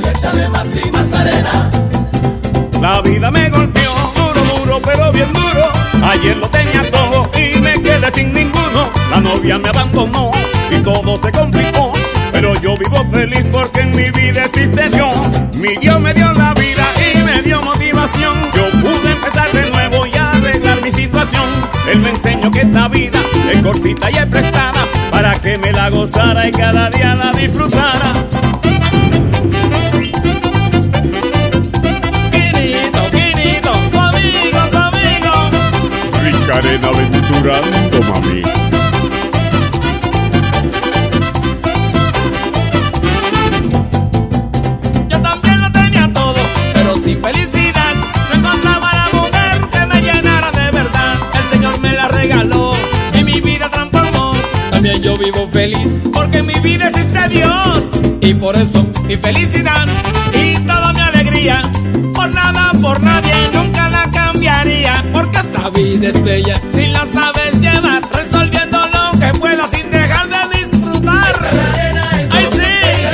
y échale más y más arena. La vida me golpeó duro, duro, pero bien duro. Ayer lo tenía todo y me quedé sin ninguno. La novia me abandonó y todo se complicó, pero yo vivo feliz porque en mi vida existe Dios. Mi Dios me dio la vida y me dio motivación. Yo pude empezar de nuevo y arreglar mi situación. Él me enseñó que esta vida es cortita y es prestada, para que me la gozara y cada día la disfrutara. Quinito, su amigo. Rica arena aventurando, mami. Sin felicidad, no encontraba la mujer que me llenara de verdad. El Señor me la regaló y mi vida transformó. También yo vivo feliz porque en mi vida existe Dios. Y por eso mi felicidad y toda mi alegría, por nada, por nadie, nunca la cambiaría. Porque esta vida es bella si la sabes llevar, resolviendo lo que puedas sin dejar de disfrutar. ¡Ay, sí!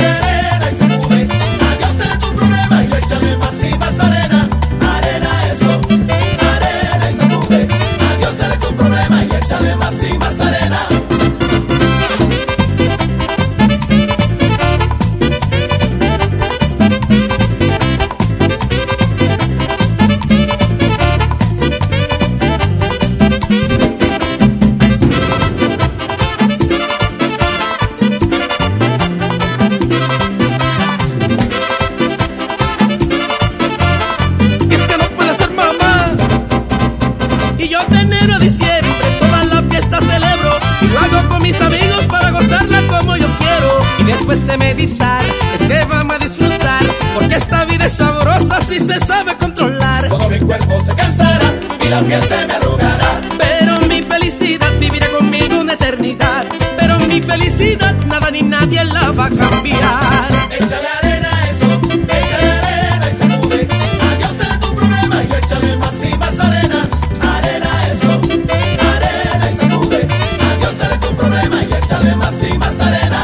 Después de meditar, es que vamos a disfrutar, porque esta vida es sabrosa si se sabe controlar. Todo mi cuerpo se cansará y la piel se me arrugará, pero mi felicidad vivirá conmigo una eternidad. Pero mi felicidad nada ni nadie la va a cambiar. Échale arena a eso, échale arena y sacude. A Dios dale tu problema y échale más y más arena. Arena a eso, arena y sacude. A Dios dale tu problema y échale más y más arena.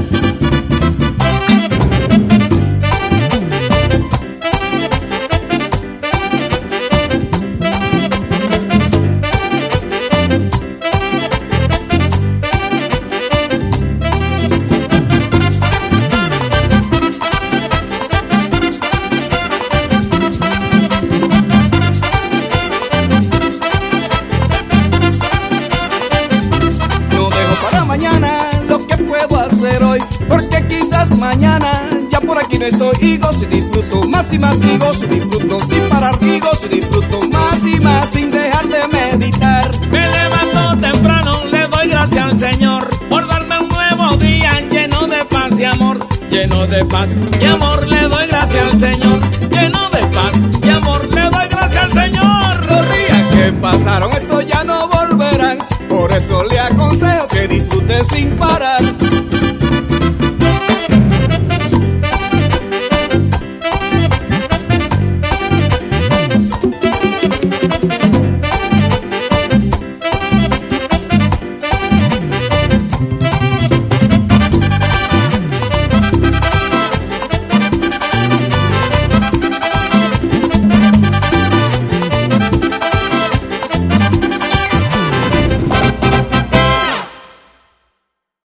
Porque quizás mañana ya por aquí no estoy. Y gozo y disfruto más y más. Y gozo y disfruto sin parar. Y gozo y disfruto más y más sin dejar de meditar. Me levanto temprano, le doy gracias al Señor por darme un nuevo día lleno de paz y amor. Lleno de paz y amor, le doy gracias al Señor. Lleno de paz y amor, le doy gracias al Señor. Los días que pasaron, eso ya no volverán. Por eso le aconsejo que disfrute sin parar.